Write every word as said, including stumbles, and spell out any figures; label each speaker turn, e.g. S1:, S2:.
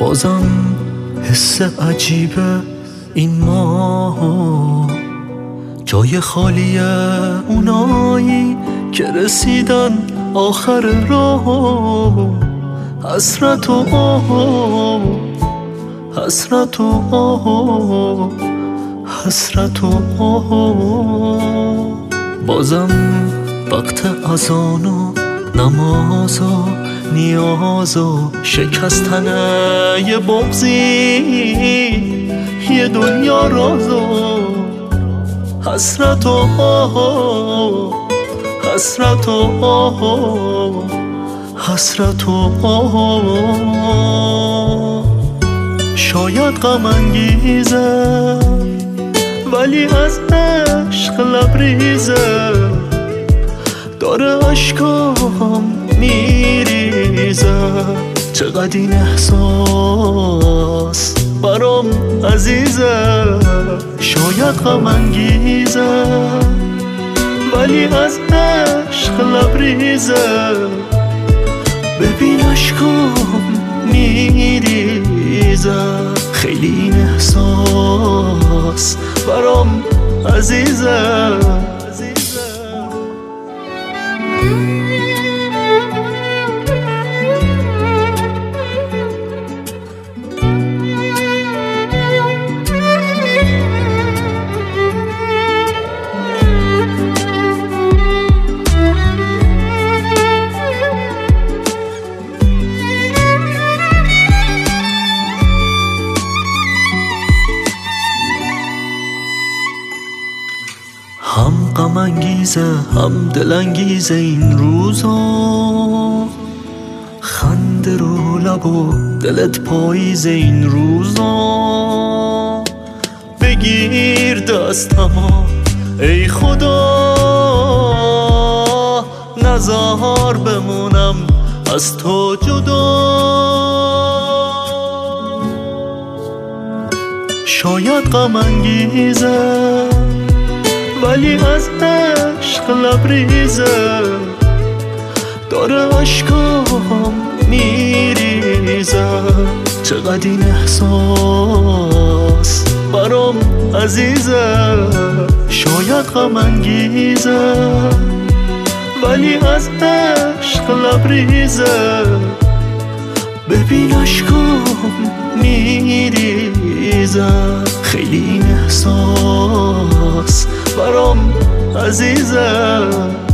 S1: بازم حس عجیبه این ما، جای خالی اونایی که رسیدن آخر راه. حسرت و آه، حسرت و آه، حسرت و آه. بازم وقت اذان و نماز و نیاز و شکستن یه بغضی، یه دنیا راز و حسرت و آه، حسرت و آه، حسرت و آه. شاید غم انگیزه ولی از عشق لبریزه، داره اشکام میریزه. چقدر این احساس برام عزیزه. شاید غم انگیزه ولی از عشق لبریزه، ببین اشکام میریزه. خیلی این احساس برام عزیزه. هم غم انگیزه هم دل انگیزه این روزا، خنده رو لب و دلت پاییزه این روزا. بگیر دستمو ای خدا، نزار بمونم از تو جدا. شاید غم انگیزه ولی از عشق لبریزه، داره اشکام میریزه. چقدر این احساس برام عزیزه. شاید غم انگیزه ولی از عشق لبریزه، ببین اشکام میریزه. خیلی این احساس برام عزیزه.